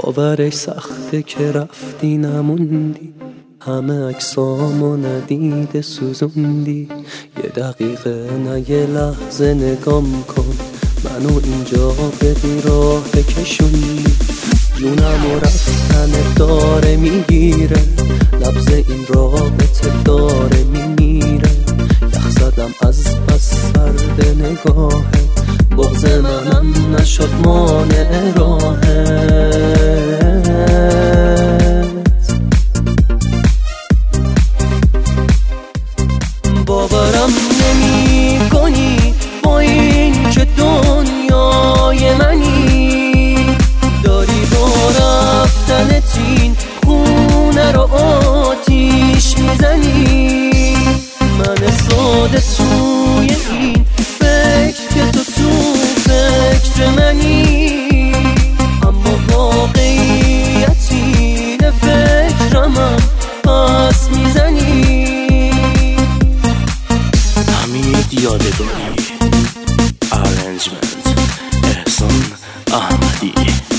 باورش سخته که رفتی نموندی، همه عکسامو ندیده سوزوندی. یه دقیقه نه یه لحظه نگام کن، منو اینجا به راه کشوندی. جونمو رفتن داره میگیره، نبض این رابطه داره میمیره. یخ زدم از بس سرد نگاهت، بغض منم نشد مانع راهت. باورم نمی کنی با این که دنیای منی، داری با رفتنت این خونه رو آتیش میزنی. من ساده توی این فکر که تو فکر منی، اما واقعیت اینه فکرمم پس میزنی. حمید یادگاری، ارنجمنت احسان احمدی.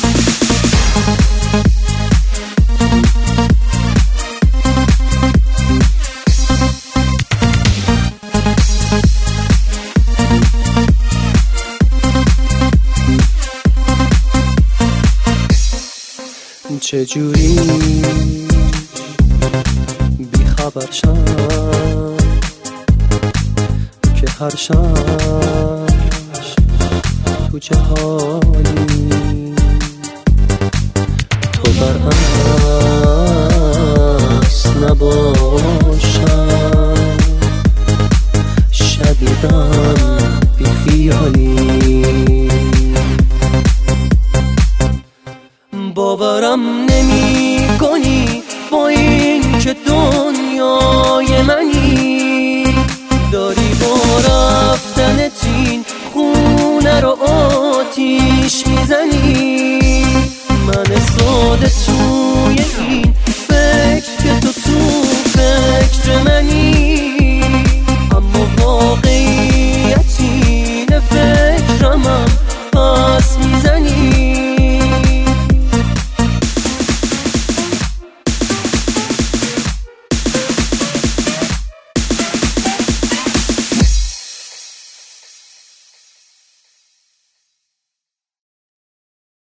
چجوری بیخبر شم که هر شب تو چه حالی، تو برعکس نباشم، شدیدم بی خیالی. باورم نمی کنی با این که دنیای منی، داری با رفتنت این خونه رو آتیش میزنی.